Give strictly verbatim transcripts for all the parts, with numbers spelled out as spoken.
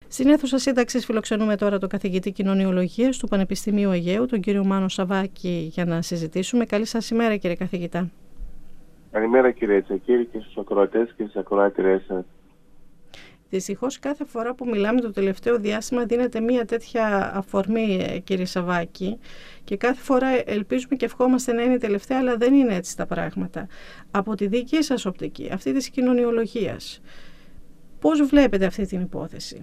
Στην αίθουσα σύνταξης φιλοξενούμε τώρα τον καθηγητή κοινωνιολογίας του Πανεπιστημίου Αιγαίου, τον κύριο Μάνο Σαββάκη, για να συζητήσουμε. Καλή σας ημέρα, κύριε καθηγητά. Καλημέρα, κύριε Τσακίρη, και στους ακροατές και στις ακροάτριές σας. Δυστυχώς κάθε φορά που μιλάμε το τελευταίο διάστημα δίνεται μια τέτοια αφορμή, κύριε Σαββάκη, και κάθε φορά ελπίζουμε και ευχόμαστε να είναι τελευταία, αλλά δεν είναι έτσι τα πράγματα. Από τη δική σας οπτική, αυτή της κοινωνιολογίας, πώς βλέπετε αυτή την υπόθεση?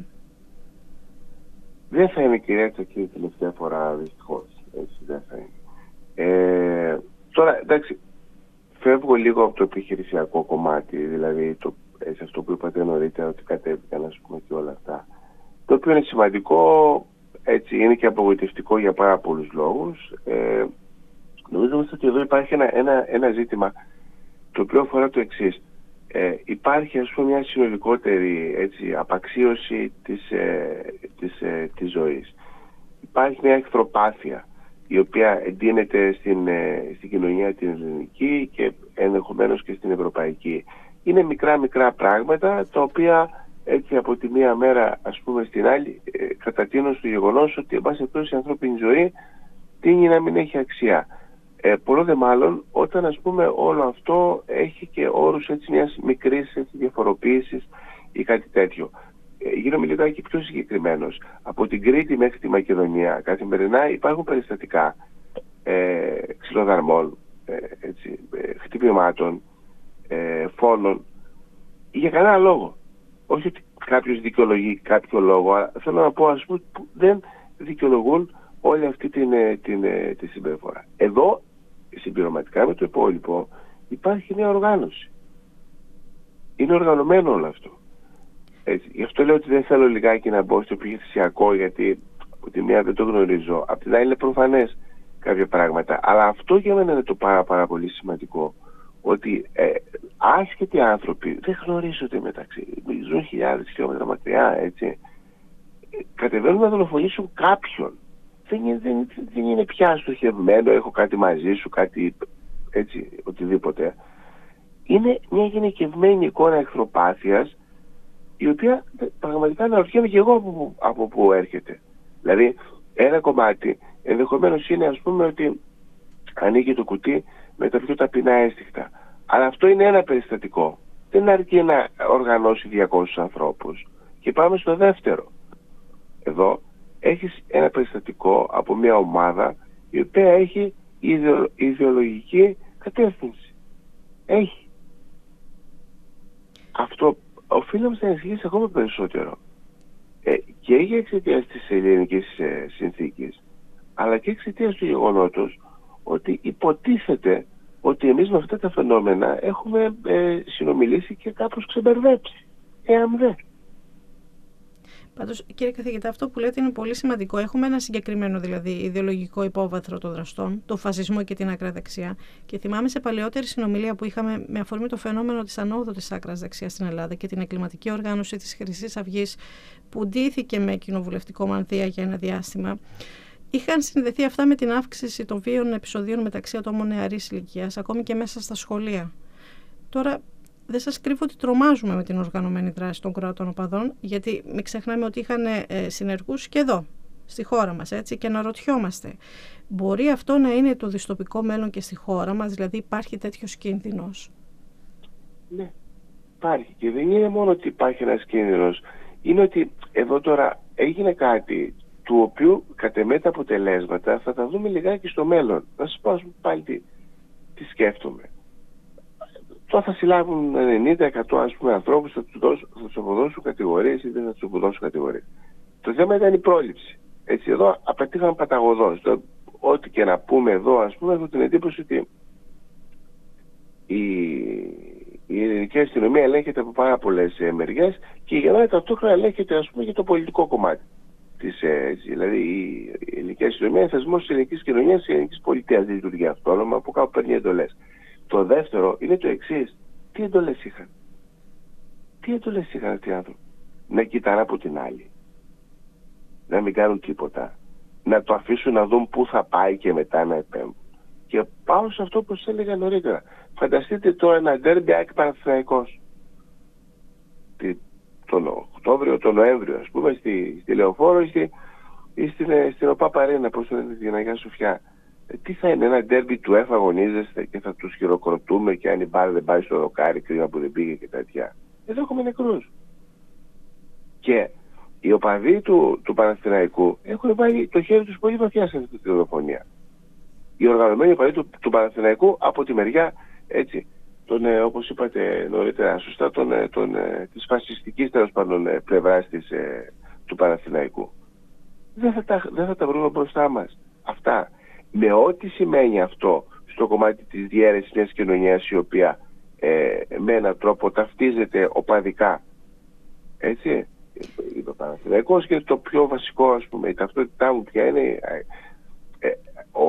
Δεν θα είναι, κυρία Τσακίρη, τελευταία φορά, δυστυχώς. Έτσι δεν θα είναι. Ε, τώρα, εντάξει, φεύγω λίγο από το επιχειρησιακό κομμάτι, δηλαδή το σε αυτό που είπατε νωρίτερα, ότι κατέβηκαν, ας πούμε, και όλα αυτά. Το οποίο είναι σημαντικό, έτσι, είναι και απογοητευτικό για πάρα πολλούς λόγους. Ε, νομίζω ότι εδώ υπάρχει ένα, ένα, ένα ζήτημα το οποίο αφορά το εξής. Ε, υπάρχει, ας πούμε, μια συνολικότερη, έτσι, απαξίωση της, ε, της, ε, της ζωής. Υπάρχει μια εχθροπάθεια η οποία εντείνεται στην, ε, στην κοινωνία την ελληνική και ενδεχομένως και στην ευρωπαϊκή. Είναι μικρά μικρά πράγματα τα οποία, έτσι, από τη μία μέρα, ας πούμε, στην άλλη ε, κατατείνουν στο γεγονός ότι, εν πάση περιπτώσει, η ανθρώπινη ζωή τείνει να μην έχει αξία. Ε, πολλό δε μάλλον όταν, ας πούμε, όλο αυτό έχει και όρους, έτσι, μιας μικρής, έτσι, διαφοροποίησης ή κάτι τέτοιο. Ε, γίνομαι λιγάκι πιο συγκεκριμένος. Από την Κρήτη μέχρι τη Μακεδονία καθημερινά υπάρχουν περιστατικά ε, ξυλοδαρμών, ε, έτσι, ε, χτυπημάτων, ε, φόνων, για κανένα λόγο. Όχι ότι κάποιος δικαιολογεί κάποιο λόγο, αλλά θέλω να πω, ας πούμε, που δεν δικαιολογούν όλη αυτή την, την, την, τη συμπεριφορά. Εδώ, συμπληρωματικά με το υπόλοιπο, υπάρχει μια οργάνωση. Είναι οργανωμένο όλο αυτό. Έτσι. Γι' αυτό λέω ότι δεν θέλω λιγάκι να μπω στο επιχειρησιακό, γιατί από τη μία δεν το γνωρίζω. Απ' την άλλη είναι προφανές κάποια πράγματα. Αλλά αυτό για μένα είναι το πάρα, πάρα πολύ σημαντικό. Ότι ε, άσχετοι άνθρωποι δεν γνωρίζονται μεταξύ. Ζουν χιλιάδες χιλιόμετρα μακριά, έτσι. Κατεβαίνουν να δολοφονήσουν κάποιον. Δεν είναι, δεν, δεν είναι πια στοχευμένο, έχω κάτι μαζί σου, κάτι, έτσι, οτιδήποτε. Είναι μια γενικευμένη εικόνα εχθροπάθειας, η οποία πραγματικά αναρωτιέμαι και εγώ από, από πού έρχεται. Δηλαδή, ένα κομμάτι ενδεχομένως είναι, ας πούμε, ότι ανοίγει το κουτί με τα πιο ταπεινά αίσθηκτα. Αλλά αυτό είναι ένα περιστατικό. Δεν αρκεί να οργανώσει διακόσιους ανθρώπους. Και πάμε στο δεύτερο. Εδώ έχεις ένα περιστατικό από μια ομάδα η οποία έχει ιδεο, ιδεολογική κατεύθυνση. Έχει. Αυτό οφείλει να μας ανησυχήσει ακόμα περισσότερο. Ε, και για εξαιτίας της ελληνικής ε, συνθήκης, αλλά και εξαιτίας του γεγονότος ότι υποτίθεται ότι εμείς με αυτά τα φαινόμενα έχουμε ε, συνομιλήσει και κάπως ξεμπερδέψει. Εάν δεν. Πάντως, κύριε καθηγητά, αυτό που λέτε είναι πολύ σημαντικό. Έχουμε ένα συγκεκριμένο, δηλαδή, ιδεολογικό υπόβαθρο των δραστών, το φασισμό και την άκρα δεξιά. Και θυμάμαι σε παλαιότερη συνομιλία που είχαμε με αφορμή το φαινόμενο της ανόδου της άκρας δεξιάς στην Ελλάδα και την εγκληματική οργάνωση της Χρυσής Αυγής, που ντύθηκε με κοινοβουλευτικό μανδύα για ένα διάστημα. Είχαν συνδεθεί αυτά με την αύξηση των βίων επεισοδίων μεταξύ ατόμων νεαρής ηλικίας, ακόμη και μέσα στα σχολεία. Τώρα, δεν σας κρύβω ότι τρομάζουμε με την οργανωμένη δράση των κρατών οπαδών, γιατί μην ξεχνάμε ότι είχαν ε, συνεργούς και εδώ, στη χώρα μας, έτσι, και αναρωτιόμαστε. Μπορεί αυτό να είναι το δυστοπικό μέλλον και στη χώρα μας, δηλαδή υπάρχει τέτοιος κίνδυνος? Ναι, υπάρχει. Και δεν είναι μόνο ότι υπάρχει ένας κίνδυνος. Είναι ότι εδώ τώρα έγινε κάτι του οποίου κατ' εμέ τα αποτελέσματα θα τα δούμε λιγάκι στο μέλλον. Να σας πω, ας πούμε, πάλι τι, τι σκέφτομαι. Τώρα θα συλλάβουν ενενήντα τοις εκατό, ας πούμε, ανθρώπους, θα τους, δώσουν, θα τους αποδώσουν κατηγορίες ή δεν θα τους αποδώσουν κατηγορίες. Το θέμα ήταν η πρόληψη. Έτσι, εδώ απαιτήχαμε παταγωδώς. Ό,τι και να πούμε εδώ, ας πούμε, έχω την εντύπωση ότι η, η ελληνική αστυνομία ελέγχεται από πάρα πολλές ε, μεριές και για μένα ταυτόχρονα ελέγχεται, ας πούμε, για το πολιτικό κομμάτι. Της, ε, δηλαδή η, η ελληνική αστυνομία είναι θεσμός της ελληνικής κοινωνίας, της ελληνικής πολιτείας, δεν λειτουργεί αυτόνομα, από κάπου παίρνει εντολές. Το δεύτερο είναι το εξής. Τι εντολές είχαν? Τι εντολές είχαν αυτοί οι άνθρωποι? Να κοιτάνε από την άλλη. Να μην κάνουν τίποτα. Να το αφήσουν να δουν πού θα πάει και μετά να επέμβουν. Και πάω σε αυτό που σας έλεγα νωρίτερα. Φανταστείτε τώρα ένα ντέρμπι ΑΕΚ Παναθηναϊκός. τον Οκτώβριο, τον Νοέμβριο, ας πούμε, στη, στη Λεωφόρο ή, στη, ή στην, στην ΟΠΑ Παρένα, πώς το λένε, την Αγία Σοφιά. Ε, τι θα είναι, ένα ντέρμπι του ΕΦ αγωνίζεστε και θα τους χειροκροτούμε και αν η μπάρα δεν πάει στο δοκάρι, κρίμα που δεν πήγε και τέτοια. Εδώ έχουμε νεκρούς. Και οι οπαδοί του, του Παναθηναϊκού έχουν βάλει το χέρι τους πολύ βαθιά σε αυτή τη δολοφονία. Οι οργανωμένοι οπαδοί του, του Παναθηναϊκού από τη μεριά, έτσι, τον, ε, όπως είπατε νωρίτερα σωστά, τον, ε, τον, ε, της φασιστικής τέλος πάντων ε, πλευράς της, ε, του Παναθηναϊκού. Δεν θα, τα, δεν θα τα βρούμε μπροστά μας αυτά. Με ό,τι σημαίνει αυτό στο κομμάτι της διαίρεσης μιας κοινωνίας η οποία ε, με έναν τρόπο ταυτίζεται οπαδικά. Έτσι. Είπε ο Παναθηναϊκός και το πιο βασικό, ας πούμε, η ταυτότητά μου πια είναι ε, ε, ο,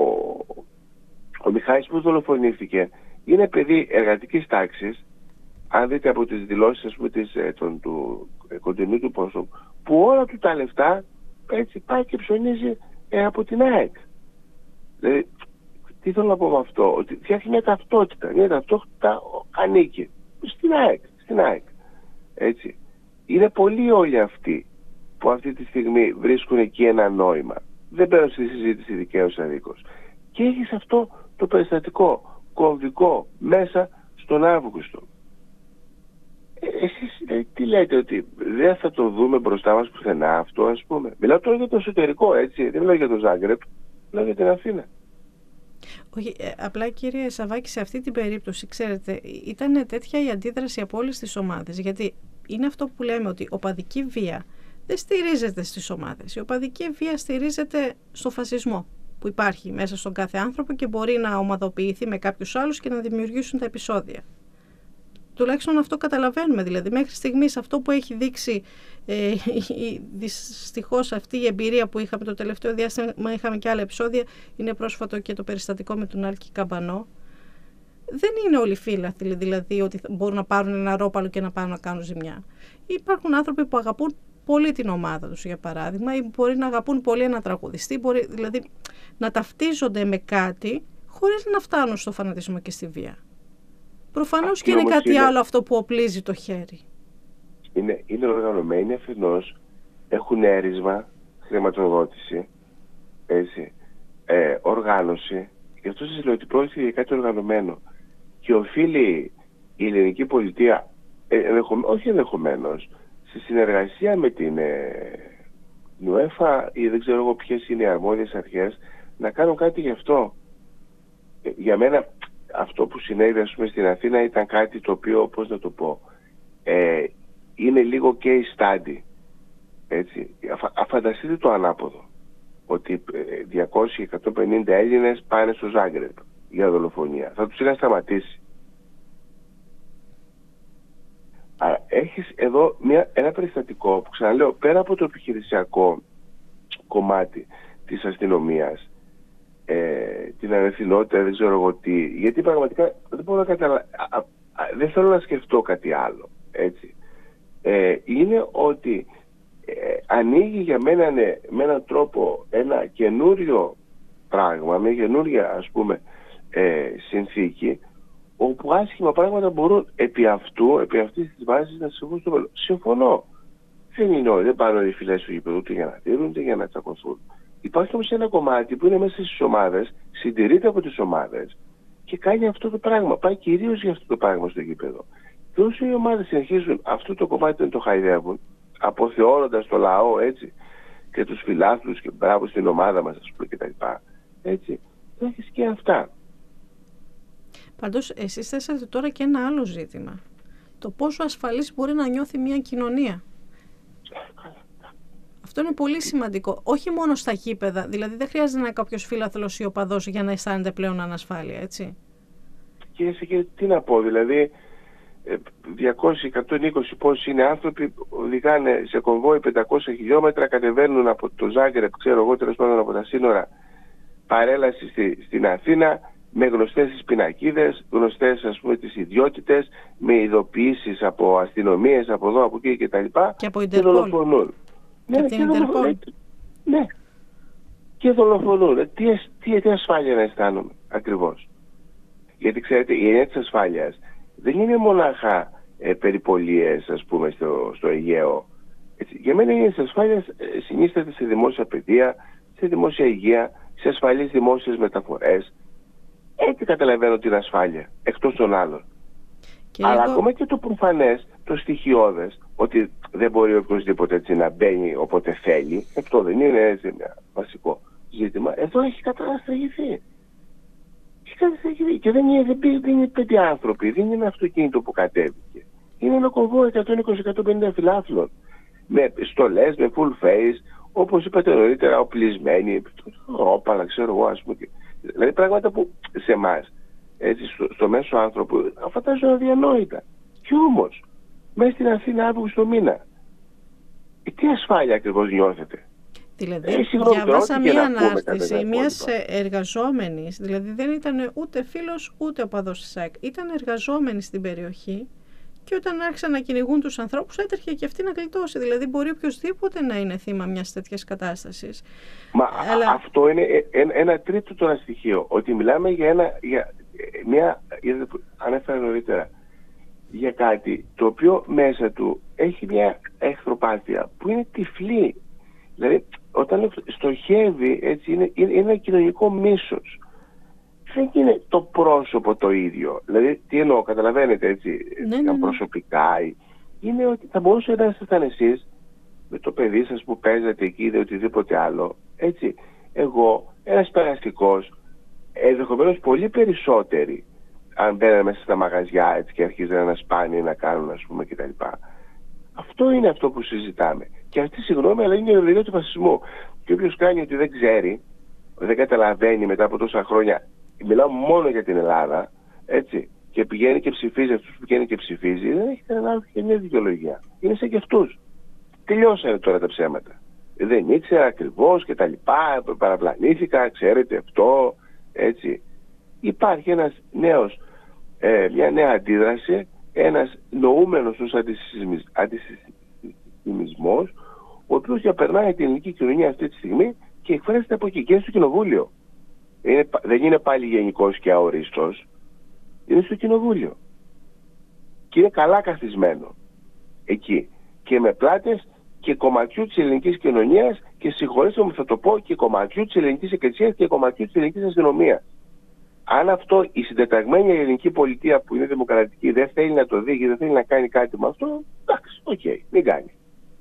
ο Μιχάλης που δολοφονήθηκε είναι παιδί εργατικής τάξης, αν δείτε από τις δηλώσεις, ας πούμε, της, ε, τον, του ε, κοντινού του πρόσωπου, που όλα του τα λεφτά έτσι πάει και ψωνίζει ε, από την ΑΕΚ. Δηλαδή, τι θέλω να πω με αυτό, ότι φτιάχνει μια ταυτότητα, μια ταυτότητα ανήκει στην ΑΕΚ, στην ΑΕΚ. Έτσι. Είναι πολλοί όλοι αυτοί που αυτή τη στιγμή βρίσκουν εκεί ένα νόημα. Δεν παίρνω στη συζήτηση δικαίως αδίκως. Και έχεις αυτό το περιστατικό κομβικό μέσα στον Αύγουστο. Ε, εσείς ε, τι λέτε, ότι δεν θα το δούμε μπροστά μας πουθενά αυτό, ας πούμε? Μιλάω τώρα για το εσωτερικό, έτσι, δεν μιλάω για το Ζάγκρεπ, μιλάω για την Αθήνα. Όχι, ε, απλά κύριε Σαββάκη, σε αυτή την περίπτωση, ξέρετε, ήταν τέτοια η αντίδραση από όλες τις ομάδες, γιατί είναι αυτό που λέμε, ότι οπαδική βία δεν στηρίζεται στις ομάδες. Η οπαδική βία στηρίζεται στο φασισμό που υπάρχει μέσα στον κάθε άνθρωπο και μπορεί να ομαδοποιηθεί με κάποιους άλλους και να δημιουργήσουν τα επεισόδια. Τουλάχιστον αυτό καταλαβαίνουμε, δηλαδή μέχρι στιγμής αυτό που έχει δείξει ε, δυστυχώς αυτή η εμπειρία που είχαμε το τελευταίο διάστημα, είχαμε και άλλα επεισόδια, είναι πρόσφατο και το περιστατικό με τον Άλκη Καμπανό. Δεν είναι όλοι φίλαθλοι, δηλαδή ότι μπορούν να πάρουν ένα ρόπαλο και να πάνε να κάνουν ζημιά. Υπάρχουν άνθρωποι που αγαπούν πολύ την ομάδα τους, για παράδειγμα, ή μπορεί να αγαπούν πολύ έναν τραγουδιστή, μπορεί δηλαδή να ταυτίζονται με κάτι χωρίς να φτάνουν στο φανατισμό και στη βία. Προφανώς και είναι κάτι είναι... άλλο αυτό που οπλίζει το χέρι. Είναι, είναι οργανωμένοι αφενός, έχουν έρισμα, χρηματοδότηση, έτσι, ε, οργάνωση. Γι' αυτό σας λέω ότι πρόκειται για κάτι οργανωμένο. Και οφείλει η ελληνική πολιτεία, ε, ενδεχομένως, όχι ενδεχομένως, σε συνεργασία με την ε, UEFA ή δεν ξέρω εγώ ποιες είναι οι αρμόδιες αρχές, να κάνουν κάτι γι' αυτό. Ε, για μένα αυτό που συνέβη, ας πούμε, στην Αθήνα ήταν κάτι το οποίο, πώς να το πω, ε, είναι λίγο case study. Έτσι. Αφα, αφανταστείτε το ανάποδο. Ότι διακόσιοι με εκατόν πενήντα Έλληνες πάνε στο Ζάγκρεπ για δολοφονία. Θα τους είχαν σταματήσει. Άρα έχεις εδώ μια, ένα περιστατικό που, ξαναλέω, πέρα από το επιχειρησιακό κομμάτι της αστυνομίας, ε, την ανευθυνότητα, δεν ξέρω εγώ τι, γιατί πραγματικά δεν μπορώ να καταλα... α, α, δεν θέλω να σκεφτώ κάτι άλλο, έτσι. Ε, είναι ότι ε, ανοίγει για μένα ναι, με έναν τρόπο ένα καινούριο πράγμα, μια καινούρια, ας πούμε, ε, συνθήκη, όπου άσχημα πράγματα μπορούν επί αυτού, επί αυτής της βάσης να συμβούν στο μέλλον. Συμφωνώ. Δεν είναι όλοι, δεν πάνε οι φυλές του γηπέδου ούτε για να τήρουν, ούτε για να τσακωθούν. Υπάρχει όμως ένα κομμάτι που είναι μέσα στις ομάδες, συντηρείται από τις ομάδες και κάνει αυτό το πράγμα. Πάει κυρίως για αυτό το πράγμα στο γήπεδο. Και όσο οι ομάδες συνεχίζουν αυτό το κομμάτι να το χαϊδεύουν, αποθεώνοντας το λαό, έτσι, και τους φιλάθλους και μπράβο στην ομάδα μας, ας πούμε, κτλ. Έτσι, θα έχεις και αυτά. Πάντως, εσείς θέσατε τώρα και ένα άλλο ζήτημα. Το πόσο ασφαλής μπορεί να νιώθει μια κοινωνία. Αυτό είναι πολύ σημαντικό. Όχι μόνο στα γήπεδα. Δηλαδή, δεν χρειάζεται να είναι κάποιος φίλαθλος ή οπαδός για να αισθάνεται πλέον ανασφάλεια, έτσι. Κύριε Σεκέρη, τι να πω, δηλαδή, διακόσιοι με εκατόν είκοσι πόσοι είναι άνθρωποι, οδηγάνε σε κομβόι πεντακόσια χιλιόμετρα, κατεβαίνουν από το Ζάγκρεπ, ξέρω εγώ, τέλος πάντων από τα σύνορα, παρέλαση στη, στην Αθήνα, με γνωστές τις πινακίδες, γνωστές, ας πούμε, τις ιδιότητες, με ειδοποιήσεις από αστυνομίες, από εδώ, από εκεί κτλ. Και από Ιντερπολ. Ναι, και Ιντερπολ. Ναι. Και δολοφονούν. Τι, τι, τι ασφάλεια να αισθάνομαι ακριβώς. Γιατί ξέρετε, η έννοια της ασφάλειας δεν είναι μονάχα ε, περιπολίες, ας πούμε, στο, στο Αιγαίο. Έτσι, για μένα η ασφάλεια ε, συνίσταται σε δημόσια παιδεία, σε δημόσια υγεία, σε ασφαλείς δημόσιες μεταφορές. Έτσι καταλαβαίνω την ασφάλεια, εκτός των άλλων. Και αλλά λίγο... ακόμα και το προφανές, το στοιχειώδες, ότι δεν μπορεί οποιοδήποτε έτσι να μπαίνει όποτε θέλει, αυτό δεν είναι έτσι ένα βασικό ζήτημα. Εδώ έχει καταστραγηθεί. Έχει καταστραγηθεί. Και δεν είναι, δεν είναι πέντε άνθρωποι, δεν είναι ένα αυτοκίνητο που κατέβηκε. Είναι ένα κομβό εκατόν είκοσι με εκατόν πενήντα φιλάθλων. Με στολές, με full face, όπως είπατε νωρίτερα, οπλισμένοι, όπαλα, ξέρω εγώ, ας πούμε. Δηλαδή πράγματα που σε εμάς, έτσι, στο, στο μέσο άνθρωπο, φαντάζομαι αδιανόητα. Και όμως, μέσα στην Αθήνα Αύγουστο μήνα, ε, τι ασφάλεια ακριβώς νιώθετε? Δηλαδή, ε, διαβάσα μία ανάρτηση μιας εργαζόμενης, δηλαδή δεν ήταν ούτε φίλος ούτε οπαδός της ΑΕΚ, ήταν εργαζόμενη στην περιοχή και όταν άρχισαν να κυνηγούν τους ανθρώπους έτρεχε και αυτή να γλιτώσει. Δηλαδή μπορεί οποιοδήποτε να είναι θύμα μιας τέτοιας κατάστασης. Μα Αλλά... αυτό είναι ένα, ένα τρίτο τώρα στοιχείο, ότι μιλάμε για, ένα, για μια, ανέφερα νωρίτερα, για κάτι το οποίο μέσα του έχει μια εχθροπάθεια που είναι τυφλή. Δηλαδή όταν στοχεύει, έτσι, είναι, είναι ένα κοινωνικό μίσος. Δεν είναι το πρόσωπο το ίδιο. Δηλαδή τι εννοώ, καταλαβαίνετε, έτσι, ναι, ναι, ναι. προσωπικά. Είναι ότι θα μπορούσε να ήσασταν εσείς με το παιδί σας που παίζατε εκεί ή οτιδήποτε άλλο. Έτσι, εγώ, ένας περαστικός, ενδεχομένως πολύ περισσότεροι, αν μπαίνανε μέσα στα μαγαζιά, έτσι, και αρχίζανε να σπάνε, να κάνουν, ας πούμε, κτλ. Αυτό είναι αυτό που συζητάμε. Και αυτή, συγγνώμη, αλλά είναι η ιδεολογία του φασισμού. Και όποιος κάνει ότι δεν ξέρει, δεν καταλαβαίνει μετά από τόσα χρόνια, μιλάω μόνο για την Ελλάδα, έτσι, και πηγαίνει και ψηφίζει αυτούς που πηγαίνει και ψηφίζει, δεν έχει καταλάβει και μια δικαιολογία. Είναι σαν και αυτούς. Τελειώσανε τώρα τα ψέματα. Δεν ήξερα ακριβώς και τα λοιπά, παραπλανήθηκα, ξέρετε αυτό, έτσι. Υπάρχει ένας νέος, ε, μια νέα αντίδραση, ένας νοούμενος ως αντισυσμισμός, ο οποίος διαπερνάει την ελληνική κοινωνία αυτή τη στιγμή και εκφράζεται από εκεί και στο κοινοβούλιο. Είναι, δεν είναι πάλι γενικός και αορίστος, είναι στο κοινοβούλιο. Και είναι καλά καθισμένο εκεί. Και με πλάτες και κομματιού της ελληνικής κοινωνίας και συγχωρέστε μου θα το πω και κομματιού της ελληνικής εκκλησίας και κομματιού της ελληνικής αστυνομίας. Αν αυτό η συντεταγμένη ελληνική πολιτεία που είναι δημοκρατική δεν θέλει να το δει και δεν θέλει να κάνει κάτι με αυτό, εντάξει, οκ, okay, μην κάνει.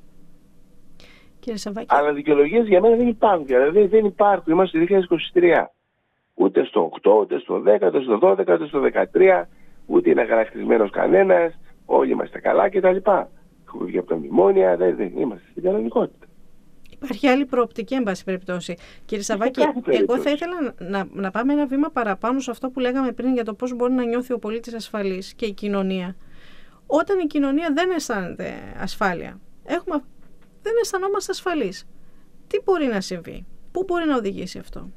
Κύριε Σαββάκη. Αλλά δικαιολογίες για μένα δεν υπάρχουν. Δηλαδή δεν υπάρχουν. Είμαστε το δύο χιλιάδες είκοσι τρία. Ούτε στο οκτώ, ούτε στο δέκα, ούτε στο δώδεκα, ούτε στο δεκατρία, ούτε είναι χαρακτηρισμένος κανένας. Όλοι είμαστε καλά κτλ. Έχουμε βγει από τα μνημόνια, δεν, δεν είμαστε στην κανονικότητα. Υπάρχει άλλη προοπτική, εν πάση περιπτώσει. Κύριε Σαββάκη, εγώ θα ήθελα να, να πάμε ένα βήμα παραπάνω σε αυτό που λέγαμε πριν για το πώς μπορεί να νιώθει ο πολίτης ασφαλής και η κοινωνία. Όταν η κοινωνία δεν αισθάνεται ασφάλεια, έχουμε, δεν αισθανόμαστε ασφαλείς. Τι μπορεί να συμβεί, πού μπορεί να οδηγήσει αυτό?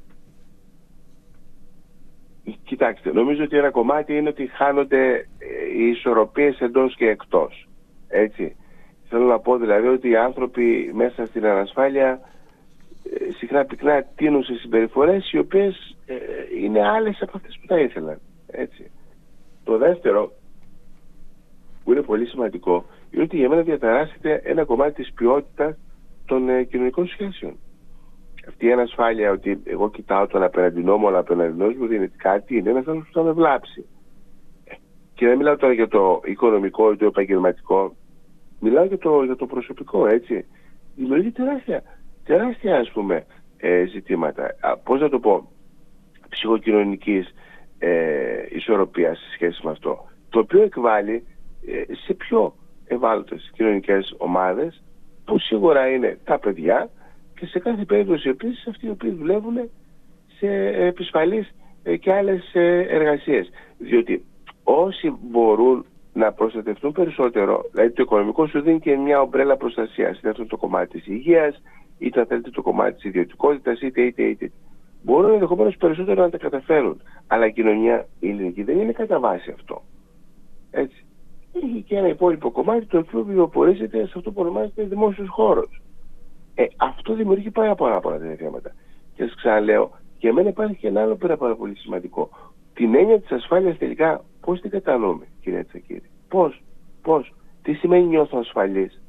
Κοιτάξτε, νομίζω ότι ένα κομμάτι είναι ότι χάνονται οι ισορροπίες εντός και εκτός. Έτσι. Θέλω να πω δηλαδή ότι οι άνθρωποι μέσα στην ανασφάλεια ε, συχνά πυκνά τείνουν σε συμπεριφορές οι οποίες ε, είναι άλλες από αυτές που θα ήθελαν. Έτσι. Το δεύτερο, που είναι πολύ σημαντικό, είναι ότι για μένα διαταράσσεται ένα κομμάτι της ποιότητας των ε, κοινωνικών σχέσεων. Αυτή η ανασφάλεια ότι εγώ κοιτάω τον απέναντινό μου, αλλά απέναντινός μου δίνει κάτι, είναι ένας άλλος που θα με βλάψει. Και δεν μιλάω τώρα για το οικονομικό ή το επαγγελματικό, μιλάω για το, για το προσωπικό, έτσι. Δημιουργεί τεράστια, τεράστια ας πούμε ε, ζητήματα. Α, πώς να το πω, ψυχοκοινωνικής ε, ισορροπίας σε σχέση με αυτό. Το οποίο εκβάλλει ε, σε πιο ευάλωτες κοινωνικές ομάδες, που σίγουρα είναι τα παιδιά και σε κάθε περίπτωση επίσης αυτοί οι οποίοι δουλεύουν σε επισφαλείς ε, και άλλες ε, εργασίες. Διότι όσοι μπορούν να προστατευτούν περισσότερο, δηλαδή το οικονομικό σου δίνει και μια ομπρέλα προστασίας, είτε αυτό το κομμάτι της υγείας, είτε αν θέλετε το κομμάτι της ιδιωτικότητας, είτε είτε είτε. Μπορούν ενδεχομένως περισσότερο να τα καταφέρουν. Αλλά η κοινωνία η ελληνική δεν είναι κατά βάση αυτό. Έτσι. Έχει και ένα υπόλοιπο κομμάτι το οποίο βιοπορίζεται σε αυτό που ονομάζεται δημόσιος χώρος. Ε, αυτό δημιουργεί πάρα πολλά πολλά τέτοια θέματα. Και σας ξαναλέω, για μένα υπάρχει και ένα άλλο πέρα πάρα πολύ σημαντικό. Την έννοια της ασφάλειας τελικά πώς την κατανοούμε, κυρία Τσακίρη? Πώς? Πώς? Τι σημαίνει νιώθω ασφαλής?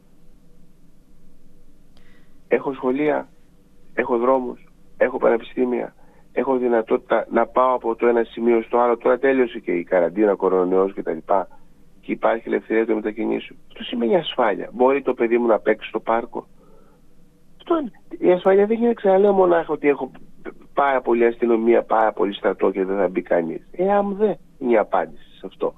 Έχω σχολεία, έχω δρόμους, έχω πανεπιστήμια, έχω δυνατότητα να πάω από το ένα σημείο στο άλλο. Τώρα τέλειωσε και η καραντίνα, κορονοϊός κτλ. Και υπάρχει ελευθερία του μετακινήσεων. Αυτό σημαίνει ασφάλεια. Μπορεί το παιδί μου να παίξει στο πάρκο? Αυτό είναι. Η ασφάλεια δεν είναι, ξαναλέω, μονάχα ότι έχω πάρα πολύ αστυνομία, πάρα πολύ στρατό και δεν θα μπει κανείς. Ε, αμ δε είναι η απάντηση σε αυτό.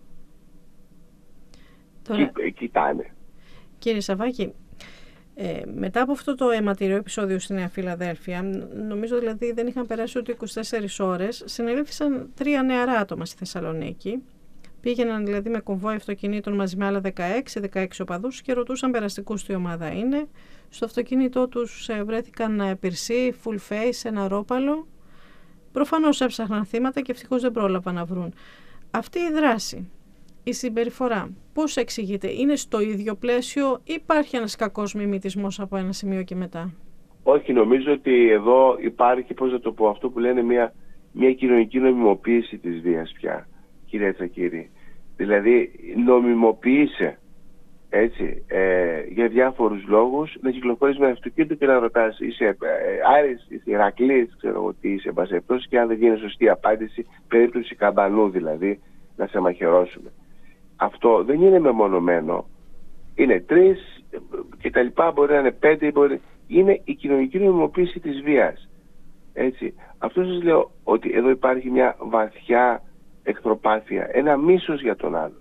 Τώρα, Κι, κοιτάνε. Κύριε Σαββάκη, ε, μετά από αυτό το αιματηρό επεισόδιο στη Νέα Φιλαδέλφεια, νομίζω δηλαδή δεν είχαν περάσει ούτε είκοσι τέσσερις ώρες, συνελήφθησαν τρία νεαρά άτομα στη Θεσσαλονίκη. Πήγαιναν δηλαδή με κομβόι αυτοκινήτων μαζί με άλλα δεκαέξι δεκαέξι οπαδούς και ρωτούσαν περαστικούς τι ομάδα είναι. Στο αυτοκίνητό τους βρέθηκαν πυρσί, full face, ένα ρόπαλο. Προφανώς έψαχναν θύματα και ευτυχώς δεν πρόλαβαν να βρουν. Αυτή η δράση, η συμπεριφορά, πώς εξηγείται? Είναι στο ίδιο πλαίσιο ή υπάρχει ένας κακός μιμητισμός από ένα σημείο και μετά? Όχι, νομίζω ότι εδώ υπάρχει, πώς να το πω, αυτό που λένε μια, μια κοινωνική νομιμοποίηση της βίας πια, κύριε Τσακύρη. Δηλαδή νομιμοποίησε, έτσι, ε, για διάφορους λόγους να κυκλοφορείς με αυτοκίνητο και να ρωτάς είσαι ε, Άρης, είσαι Ηρακλής, ξέρω εγώ τι είσαι, μπασεπτός, και αν δεν γίνει σωστή απάντηση, περίπτωση καμπανού δηλαδή, να σε μαχαιρώσουμε. Αυτό δεν είναι μεμονωμένο. Είναι τρεις και τα λοιπά, μπορεί να είναι πέντε, μπορεί... είναι η κοινωνική νομιμοποίηση της βίας. Έτσι. Αυτό σας λέω, ότι εδώ υπάρχει μια βαθιά εχθροπάθεια, ένα μίσος για τον άλλο.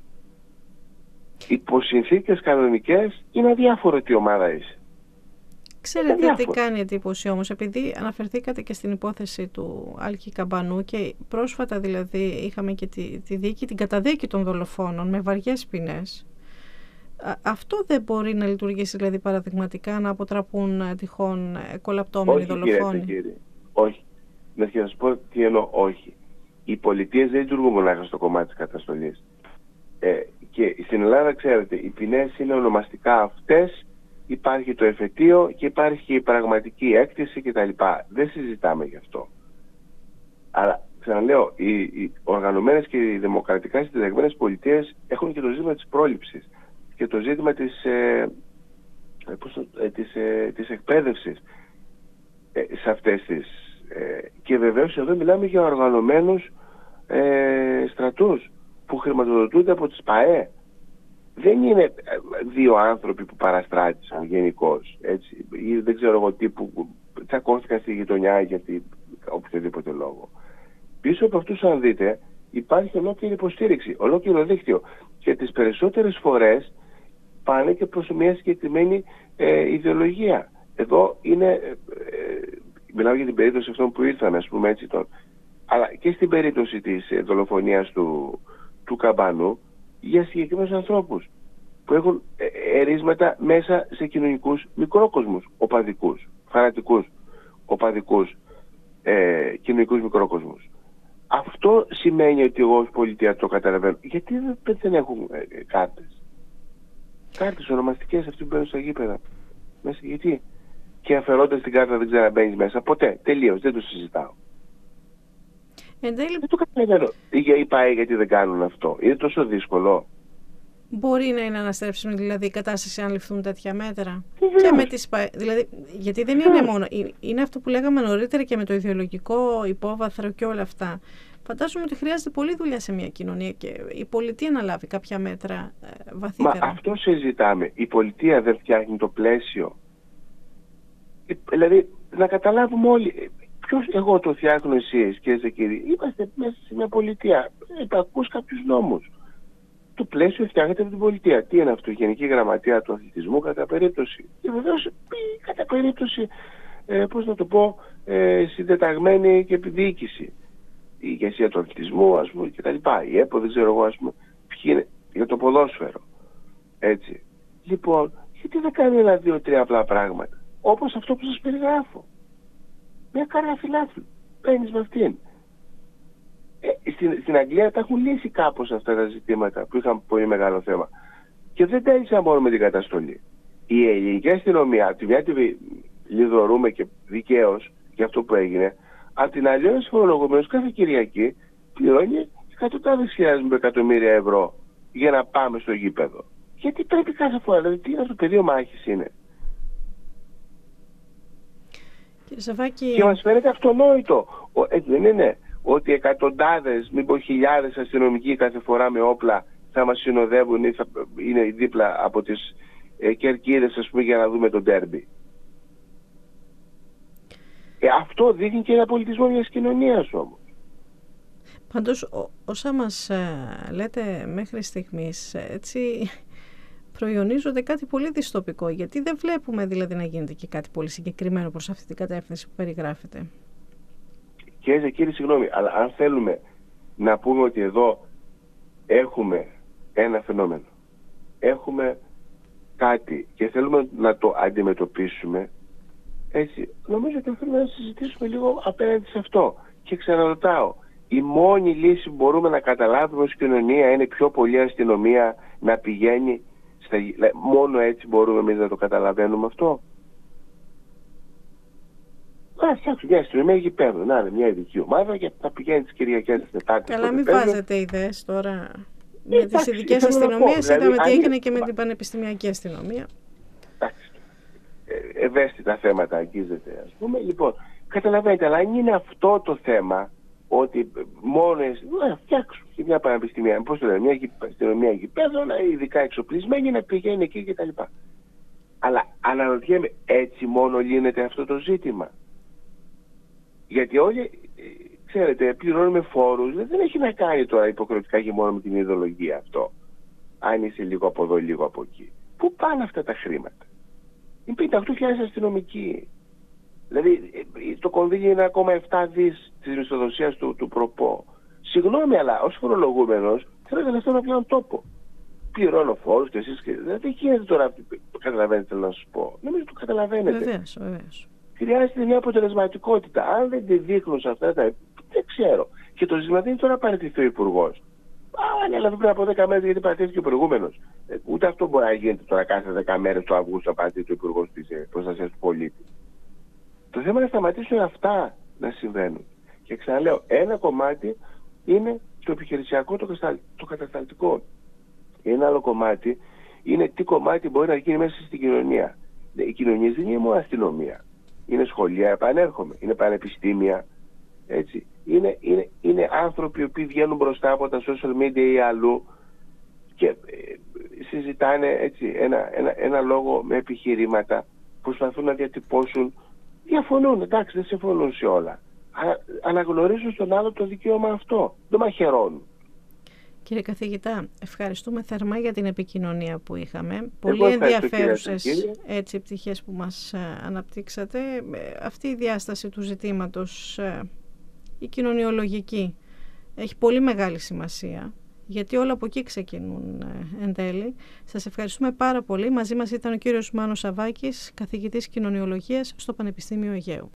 Υπό συνθήκες κανονικές είναι αδιάφορο τι ομάδα είσαι. Ξέρετε τι κάνει εντύπωση όμως, επειδή αναφερθήκατε και στην υπόθεση του Άλκη Καμπανού και πρόσφατα δηλαδή είχαμε και τη, τη δίκη, την καταδίκη των δολοφόνων με βαριές ποινές. Αυτό δεν μπορεί να λειτουργήσει δηλαδή παραδειγματικά, να αποτραπούν τυχόν κολαπτώμενοι δολοφόνοι? Όχι, κύριε, όχι. Να σας πω τι εννοώ, όχι. Οι πολιτείες δεν λειτουργούν μονάχα στο κομμάτι της καταστολής. Ε, και στην Ελλάδα, ξέρετε, οι ποινές είναι ονομαστικά αυτές, υπάρχει το εφετείο και υπάρχει η πραγματική έκτηση κτλ. Δεν συζητάμε γι' αυτό. Αλλά, ξαναλέω, οι, οι οργανωμένες και οι δημοκρατικά συνταγμένες πολιτείες έχουν και το ζήτημα της πρόληψης και το ζήτημα της, ε, πώς το, ε, της, ε, της εκπαίδευσης ε, σε αυτές τις... Ε, και βεβαίως εδώ μιλάμε για οργανωμένους ε, στρατούς που χρηματοδοτούνται από τις ΠΑΕ. Δεν είναι δύο άνθρωποι που παραστράτησαν γενικώς, έτσι, ή δεν ξέρω εγώ τι που τσακώθηκαν στη γειτονιά γιατί οποιοδήποτε λόγο. Πίσω από αυτούς, αν δείτε, υπάρχει ολόκληρη υποστήριξη, ολόκληρο δίκτυο, και τις περισσότερες φορές πάνε και προς μια συγκεκριμένη ε, ιδεολογία. Εδώ είναι, ε, ε, μιλάω για την περίπτωση αυτών που ήρθαν, ας πούμε έτσι, τον, αλλά και στην περίπτωση της ε, δολοφονίας του, του Καμπανού, για συγκεκριμένους ανθρώπους που έχουν ε, ερίσματα μέσα σε κοινωνικούς μικρόκοσμους, οπαδικούς, φανατικούς, οπαδικούς, ε, κοινωνικούς μικρόκοσμους. Αυτό σημαίνει ότι εγώ ως πολιτεία το καταλαβαίνω. Γιατί δεν, δεν έχουν ε, κάρτες. Κάρτες ονομαστικές, αυτοί που μπαίνουν στα γήπεδα. Μέσα, γιατί? Και αφαιρώντας την κάρτα δεν ξαναμπαίνεις μέσα. Ποτέ. Τελείως. Δεν το συζητάω. Εν τέλει... Δεν το καταλαβαίνω. Η ΠΑΕ γιατί δεν κάνουν αυτό? Είναι τόσο δύσκολο? Μπορεί να είναι αναστρέψιμη δηλαδή η κατάσταση αν ληφθούν τέτοια μέτρα? Βεβαίως. Και με τις ΠΑΕ. Δηλαδή, γιατί δεν είναι μόνο. Είναι αυτό που λέγαμε νωρίτερα και με το ιδεολογικό υπόβαθρο και όλα αυτά. Φαντάζομαι ότι χρειάζεται πολλή δουλειά σε μια κοινωνία και η πολιτεία να λάβει κάποια μέτρα ε, βαθύτερα. Μα αυτό συζητάμε. Η πολιτεία δεν φτιάχνει το πλαίσιο. Ε, δηλαδή, να καταλάβουμε όλοι. Ποιος εγώ το φτιάχνω, εσείς, κυρίες και κύριοι? Είμαστε μέσα σε μια πολιτεία. Υπακούς κάποιους νόμους. Το πλαίσιο φτιάχνεται από την πολιτεία. Τι είναι αυτό? Η Γενική Γραμματεία του Αθλητισμού κατά περίπτωση. Και βεβαίως κατά περίπτωση, ε, πώς να το πω, ε, συντεταγμένη και διοίκηση. Η ηγεσία του αθλητισμού, ας πούμε, κτλ. Η ΕΠΟ, δεν ξέρω εγώ, ας πούμε, ποιοι είναι για το ποδόσφαιρο. Έτσι. Λοιπόν, γιατί δεν κάνει ένα, δύο, τρία απλά πράγματα? Όπως αυτό που σας περιγράφω. Μια κάρτα φιλάθλου. Παίρνεις με αυτήν. Ε, στην, στην Αγγλία τα έχουν λύσει κάπως αυτά τα ζητήματα που είχαν πολύ μεγάλο θέμα. Και δεν τέλειωσαν μόνο με την καταστολή. Η ελληνική αστυνομία, από τη μια τη λιδωρούμε και δικαίως για αυτό που έγινε, απ' την άλλη ένας φορολογούμενος κάθε Κυριακή πληρώνει εκατοντάδες χιλιάδες με εκατομμύρια ευρώ για να πάμε στο γήπεδο. Γιατί πρέπει κάθε φορά, δηλαδή τι είναι αυτό, πεδίο μάχης είναι. Κύριε Σαββάκη... Και μας φαίνεται αυτονόητο, έτσι δεν είναι, ότι εκατοντάδες, μήπως χιλιάδες αστυνομικοί κάθε φορά με όπλα θα μας συνοδεύουν ή θα είναι δίπλα από τις ε, κερκίδες, ας πούμε, για να δούμε τον ντέρμπι. Ε, αυτό δείχνει και ένα πολιτισμό μιας κοινωνίας όμως. Πάντως ό, όσα μας ε, λέτε μέχρι στιγμής, έτσι προϊονίζονται κάτι πολύ δυστοπικό, γιατί δεν βλέπουμε δηλαδή να γίνεται και κάτι πολύ συγκεκριμένο προς αυτή την κατεύθυνση που περιγράφεται. Κύριε, κύριε, συγγνώμη, αλλά αν θέλουμε να πούμε ότι εδώ έχουμε ένα φαινόμενο, έχουμε κάτι και θέλουμε να το αντιμετωπίσουμε, έτσι, νομίζω ότι θέλουμε να συζητήσουμε λίγο απέναντι σε αυτό. Και ξαναρωτάω, η μόνη λύση που μπορούμε να καταλάβουμε ως κοινωνία είναι πιο πολύ αστυνομία να πηγαίνει στα... μόνο έτσι μπορούμε εμείς να το καταλαβαίνουμε αυτό? Να φτιάξουμε μια αστυνομία γηπέδου, να είναι μια ειδική ομάδα και θα πηγαίνει τις Κυριακές τις Τετάρτες. Καλά, μην βάζετε ιδέες τώρα με ε, τις ειδικές αστυνομίες. Δηλαδή, είδαμε τι έγινε και με την πανεπιστημιακή αστυνομία. Εντάξει, ευαίσθητα θέματα αγγίζεται, ας πούμε. Λοιπόν, καταλαβαίνετε, αλλά αν είναι αυτό το θέμα, ότι μόνο να φτιάξουν και μια πανεπιστημία, πώς το λένε, μια αστυνομία γηπέδων, ειδικά εξοπλισμένη, να πηγαίνει εκεί κτλ. Αλλά αναρωτιέμαι, έτσι μόνο λύνεται αυτό το ζήτημα? Γιατί όλοι, ξέρετε, πληρώνουμε φόρους, δεν έχει να κάνει τώρα υποκριτικά και μόνο με την ιδεολογία αυτό. Αν είσαι λίγο από εδώ, λίγο από εκεί. Πού πάνε αυτά τα χρήματα? Είναι πενήντα οκτώ χιλιάδες αστυνομικοί. Δηλαδή το κονδύλι είναι ένα κόμμα επτά δις της μισθοδοσίας του, του προπό. Συγγνώμη, αλλά ως φορολογούμενος θέλω να θέλω να πιάνω τόπο. Πληρώνω φόρους και εσείς και... Δεν γίνεται τώρα, καταλαβαίνετε, θέλω να σας πω. Νομίζω το καταλαβαίνετε. Βεβαίως, βεβαίως. Χρειάζεται μια αποτελεσματικότητα. Αν δεν τη δείχνουν σε αυτά τα... Δεν ξέρω. Και το ζήτημα δεν είναι τώρα να παραιτηθεί ο Υπουργός. Α, ναι, αλλά πριν από δέκα μέρες γιατί παραιτήθηκε ο προηγούμενος. Ε, ούτε αυτό μπορεί να γίνεται τώρα κάθε δέκα μέρες του Αυγούστου να παραιτηθεί ο Υπουργός της Προστασίας του Πολίτη. Το θέμα είναι να σταματήσουν αυτά να συμβαίνουν. Και ξαναλέω, ένα κομμάτι είναι το επιχειρησιακό, το, κατασταλ... το κατασταλτικό. Ένα άλλο κομμάτι είναι τι κομμάτι μπορεί να γίνει μέσα στην κοινωνία. Η κοινωνία δεν είναι μόνο αστυνομία. Είναι σχολεία, επανέρχομαι. Είναι πανεπιστήμια. Έτσι. Είναι, είναι, είναι άνθρωποι οι οποίοι βγαίνουν μπροστά από τα social media ή αλλού και ε, συζητάνε έτσι, ένα, ένα, ένα λόγο με επιχειρήματα, προσπαθούν να διατυπώσουν. Διαφωνούν, εντάξει, δεν συμφωνούν σε όλα. Αλλά αναγνωρίζουν στον άλλο το δικαίωμα αυτό. Δεν μαχαιρώνουν. Κύριε καθηγητά, ευχαριστούμε θερμά για την επικοινωνία που είχαμε. Πολύ ενδιαφέρουσες έτσι πτυχές που μας αναπτύξατε. Αυτή η διάσταση του ζητήματος, η κοινωνιολογική, έχει πολύ μεγάλη σημασία, γιατί όλα από εκεί ξεκινούν εν τέλει. Σας ευχαριστούμε πάρα πολύ. Μαζί μας ήταν ο κύριος Μάνος Σαββάκης, καθηγητής κοινωνιολογίας στο Πανεπιστήμιο Αιγαίου.